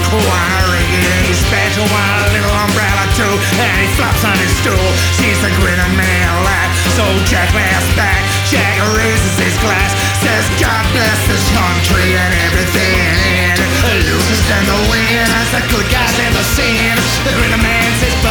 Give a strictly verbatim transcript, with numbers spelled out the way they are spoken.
Wiring, he's special, one little umbrella too. And he flops on his stool. She's the grinning man lad. So Jack laughs back. Jack raises his glass. Says God bless this country and everything in it. Losers and the winners, the good guys and the sin. The grinning man says